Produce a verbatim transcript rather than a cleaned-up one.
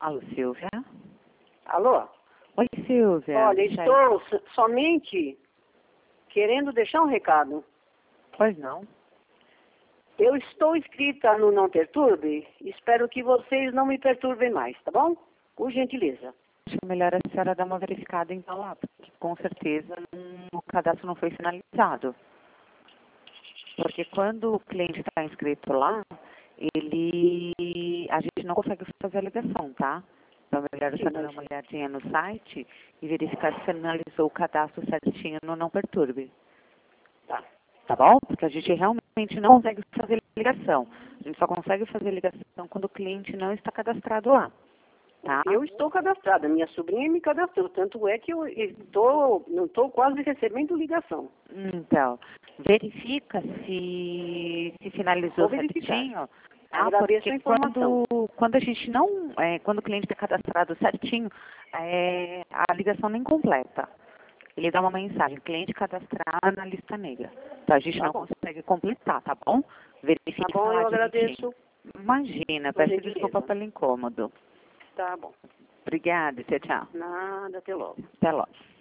Alô, Silvia? Alô? Oi, Silvia. Olha, Já- estou so- somente querendo deixar um recado. Pois não? Eu estou inscrita no Não Perturbe, espero que vocês não me perturbem mais, tá bom? Por gentileza. Acho melhor a senhora dar uma verificada então lá, porque com certeza hum, o cadastro não foi finalizado. Porque quando o cliente está inscrito lá, ele a gente não consegue fazer a ligação, tá? Então é melhor a Sim, senhora dar mas- uma olhadinha no site e verificar se finalizou o cadastro certinho no Não Perturbe. Tá. Tá bom? Porque a gente realmente não consegue fazer ligação. A gente só consegue fazer ligação quando o cliente não está cadastrado lá. Tá? Eu estou cadastrada, minha sobrinha me cadastrou, tanto é que eu estou, não estou quase recebendo ligação. Então, verifica se, se finalizou Vou verificar. certinho. Tá? Agradeço Porque a informação. quando, quando a gente não, é, quando o cliente está cadastrado certinho, é, a ligação nem completa. Ele dá uma mensagem, cliente cadastrado na lista negra. Então a gente Tá não bom. consegue completar, tá bom? Verifique Tá bom, lá eu direitinho. agradeço. Imagina, Por peço gentileza. desculpa pelo incômodo. Tá bom. Obrigada, tchau, tchau. Nada, até logo. Até logo.